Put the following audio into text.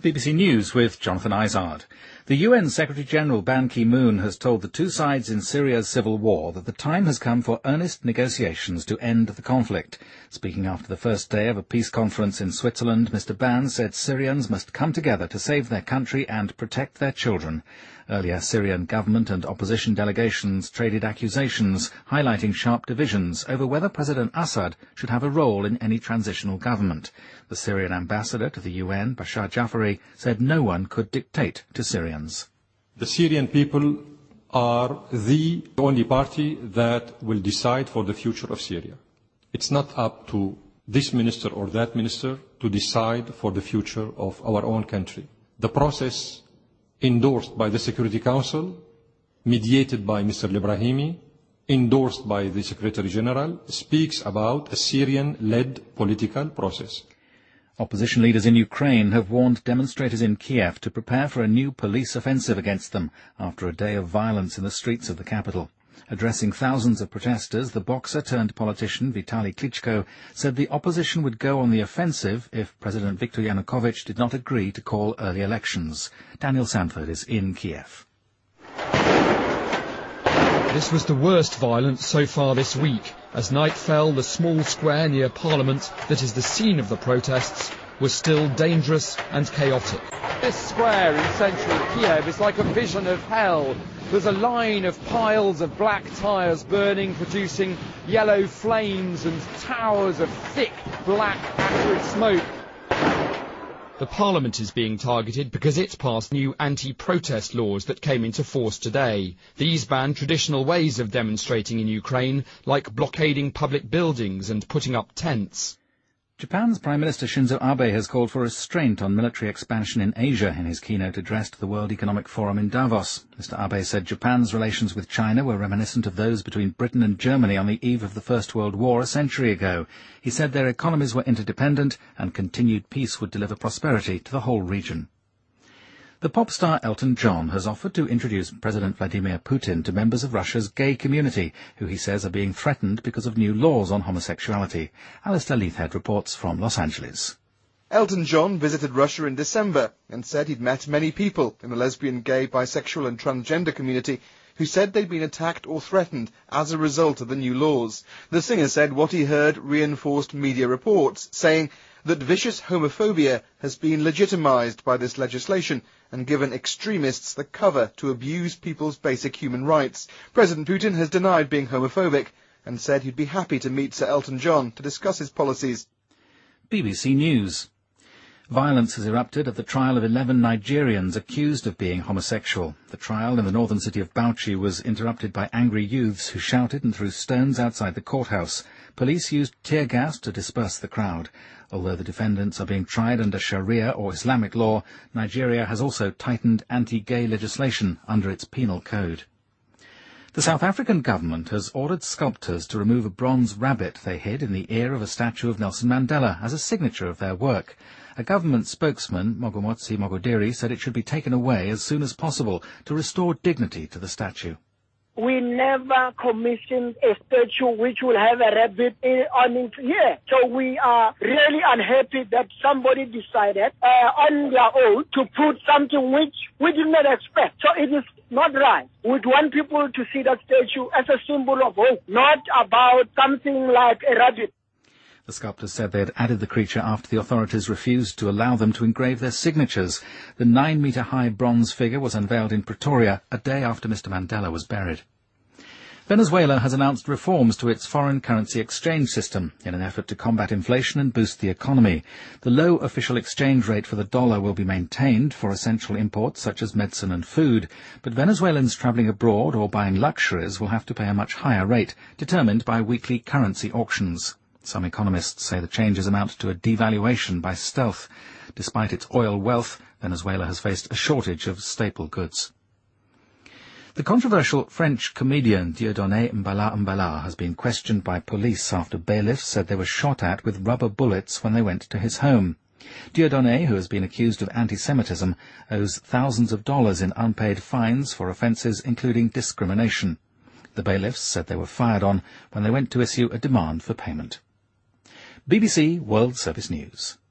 BBC News with Jonathan Izard. The UN Secretary-General Ban Ki-moon has told the two sides in Syria's civil war that the time has come for earnest negotiations to end the conflict. Speaking after the first day of a peace conference in Switzerland, Mr. Ban said Syrians must come together to save their country and protect their children. Earlier, Syrian government and opposition delegations traded accusations, highlighting sharp divisions over whether President Assad should have a role in any transitional government. The Syrian ambassador to the UN, Bashar Jafari, said no one could dictate to Syrians. The Syrian people are the only party that will decide for the future of Syria. It's not up to this minister or that minister to decide for the future of our own country. The process endorsed by the Security Council, mediated by Mr. Ibrahimi, endorsed by the Secretary General, speaks about a Syrian-led political process. Opposition leaders in Ukraine have warned demonstrators in Kiev to prepare for a new police offensive against them after a day of violence in the streets of the capital. Addressing thousands of protesters, the boxer-turned-politician Vitaly Klitschko said the opposition would go on the offensive if President Viktor Yanukovych did not agree to call early elections. Daniel Sanford is in Kiev. This was the worst violence so far this week. As night fell, the small square near Parliament, that is the scene of the protests, was still dangerous and chaotic. This square in central Kiev is like a vision of hell. There's a line of piles of black tyres burning, producing yellow flames and towers of thick, black, acrid smoke. The Parliament is being targeted because it's passed new anti-protest laws that came into force today. These ban traditional ways of demonstrating in Ukraine, like blockading public buildings and putting up tents. Japan's Prime Minister Shinzo Abe has called for restraint on military expansion in Asia in his keynote address to the World Economic Forum in Davos. Mr. Abe said Japan's relations with China were reminiscent of those between Britain and Germany on the eve of the First World War a century ago. He said their economies were interdependent and continued peace would deliver prosperity to the whole region. The pop star Elton John has offered to introduce President Vladimir Putin to members of Russia's gay community, who he says are being threatened because of new laws on homosexuality. Alistair Leithhead reports from Los Angeles. Elton John visited Russia in December and said he'd met many people in the lesbian, gay, bisexual and transgender community who said they'd been attacked or threatened as a result of the new laws. The singer said what he heard reinforced media reports, saying that vicious homophobia has been legitimized by this legislation and given extremists the cover to abuse people's basic human rights. President Putin has denied being homophobic and said he'd be happy to meet Sir Elton John to discuss his policies. BBC News. Violence has erupted at the trial of 11 Nigerians accused of being homosexual. The trial in the northern city of Bauchi was interrupted by angry youths who shouted and threw stones outside the courthouse. Police used tear gas to disperse the crowd. Although the defendants are being tried under Sharia or Islamic law, Nigeria has also tightened anti-gay legislation under its penal code. The South African government has ordered sculptors to remove a bronze rabbit they hid in the ear of a statue of Nelson Mandela as a signature of their work. A government spokesman, Mogomotsi Mogodiri, said it should be taken away as soon as possible to restore dignity to the statue. We never commissioned a statue which will have a rabbit on it here. So we are really unhappy that somebody decided on their own to put something which we did not expect. So it is not right. We'd want people to see that statue as a symbol of hope, not about something like a rabbit. The sculptors said they had added the creature after the authorities refused to allow them to engrave their signatures. The 9-metre-high bronze figure was unveiled in Pretoria a day after Mr. Mandela was buried. Venezuela has announced reforms to its foreign currency exchange system in an effort to combat inflation and boost the economy. The low official exchange rate for the dollar will be maintained for essential imports such as medicine and food, but Venezuelans travelling abroad or buying luxuries will have to pay a much higher rate, determined by weekly currency auctions. Some economists say the changes amount to a devaluation by stealth. Despite its oil wealth, Venezuela has faced a shortage of staple goods. The controversial French comedian Dieudonné Mbala Mbala has been questioned by police after bailiffs said they were shot at with rubber bullets when they went to his home. Dieudonné, who has been accused of anti-Semitism, owes thousands of dollars in unpaid fines for offences including discrimination. The bailiffs said they were fired on when they went to issue a demand for payment. BBC World Service News.